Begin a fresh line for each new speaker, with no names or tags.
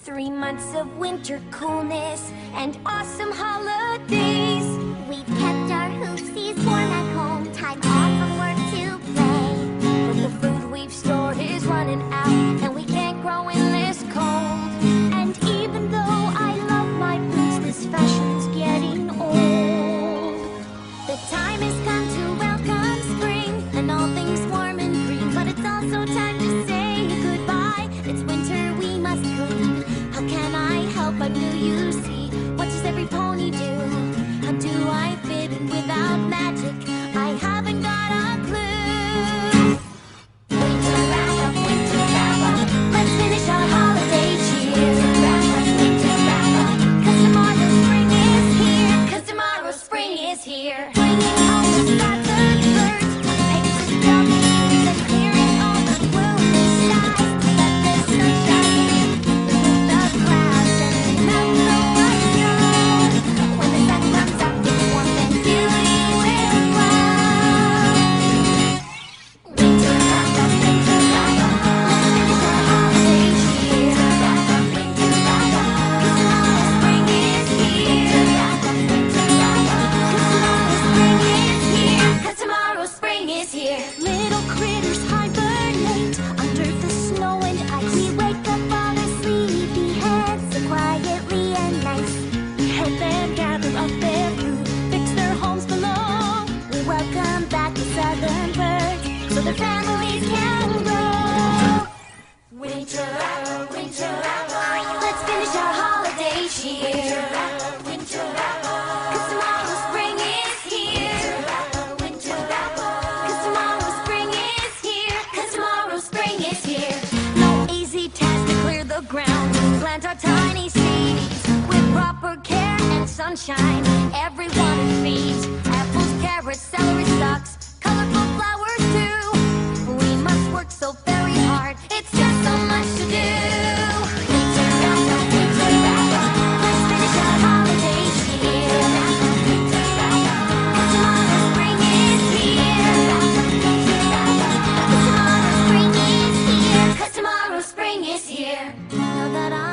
3 months of winter coolness and awesome holidays.
We've kept our hoopsies warm at home, time off from work to play.
But the food we've stored is running out, and we can't grow in this cold.
And even though I love my boots, this fashion's getting old.
The time has come to welcome spring and all things warm and green, but it's also time to say goodbye. It's winter, we must clean. How can I help but do you see? What does every pony do? How do I fit in without magic? I haven't got a clue. Winter wrap up, let's finish our holiday cheer. Winter wrap up, 'cause tomorrow spring is here. 'Cause tomorrow spring is here. Bringing home the scattered birds, painting buildings and clearing all the gloomy skies. Let the sun shine in, remove the clouds and melt the white snow. When the sun comes up, it's warmth and beauty will flow. Winter wrap up, let's finish our holiday cheer. Winter wrap up, 'cause tomorrow spring is here. Winter wrap up, 'cause tomorrow spring is here.
Little critters hibernate under the snow and ice. We wake up all our sleepy heads so quietly and nice.
We help them gather up their food, fix their homes below.
We welcome back the southern birds so their families can grow.
Winter, let's finish our holiday cheer. Winter, 'cause tomorrow spring is here. Winter, 'cause tomorrow spring is here. 'Cause tomorrow spring is here. No easy task to clear the ground, plant our tiny seeds with proper care and sunshine. Everyone feeds apples, carrots, celery stalks, colorful flowers too. We must work so very hard, it's just so much to do. Winter wrap up, let's finish our holiday cheer. Winter wrap up, 'cause tomorrow spring is here. Winter wrap up, 'cause tomorrow spring is here. 'Cause tomorrow spring is here.
Now that